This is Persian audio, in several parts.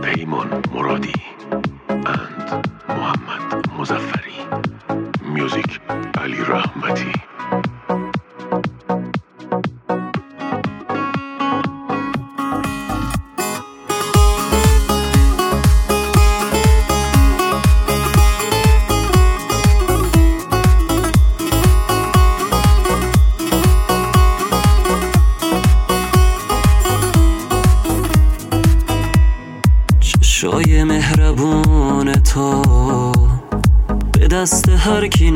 پیمان مرادی and محمد مظفری. میوزیک علی رحمتی. چشای مهربون تو به دست هر کی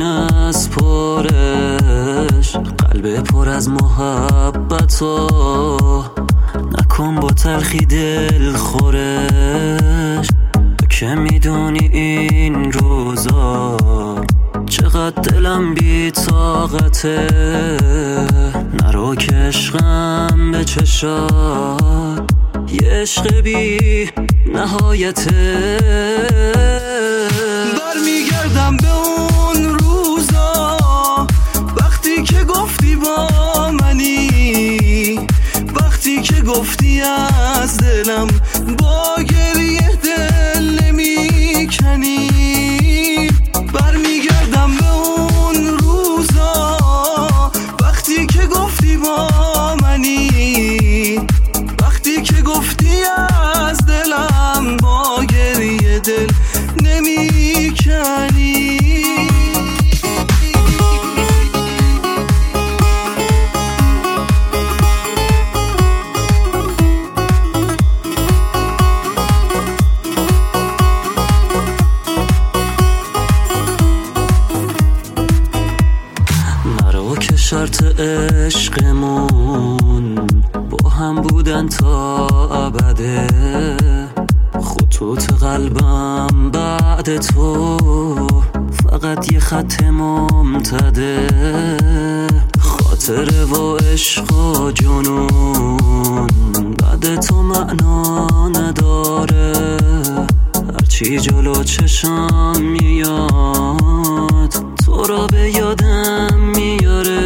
نسپارش، قلب پر از محبت و نکن با تلخی دل خورش. تو که میدونی این روزا چقدر دلم بی طاقته، نرو که عشقم به چشات یه عشق بی نهایته. برمیگردم به اون روزا وقتی که گفتی با منی، وقتی که گفتی از دلم با گریه دل نمی کنی. برمیگردم به اون روزا وقتی که گفتی با منی، وقتی که گفتی از دلم با گریه دل نمی کنی. نرو که شرط عشقمون با هم بودن تا ابده، خطوط قلبم بعد تو فقط یه خط ممتده. خاطره و عشق و جنون بعد تو معنا نداره، هرچی جلو چشم میاد تو را به یادم میاره.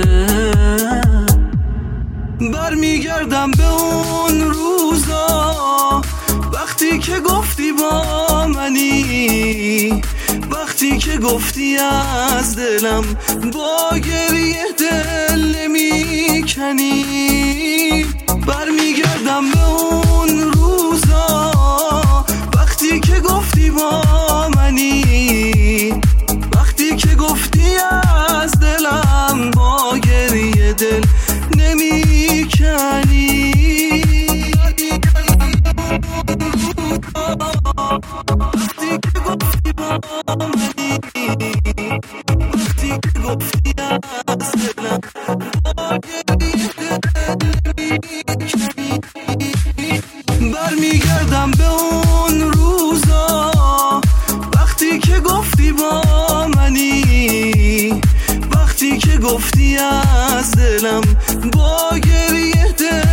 برمیگردم به اون روزا وقتی که گفتی با منی، وقتی که گفتی از دلم با گریه دل نمی کنی. برمیگردم به اون روزا وقتی که گفتی با منی، وقتی که گفتی از دلم با گریه دل نمی کنی. وقتی که گفتی با منی، وقتی که گفتی از دلم با گریه دل نمی کنی. برمیگردم به اون روزا وقتی که گفتی با منی، وقتی که گفتی از دلم با گریه دل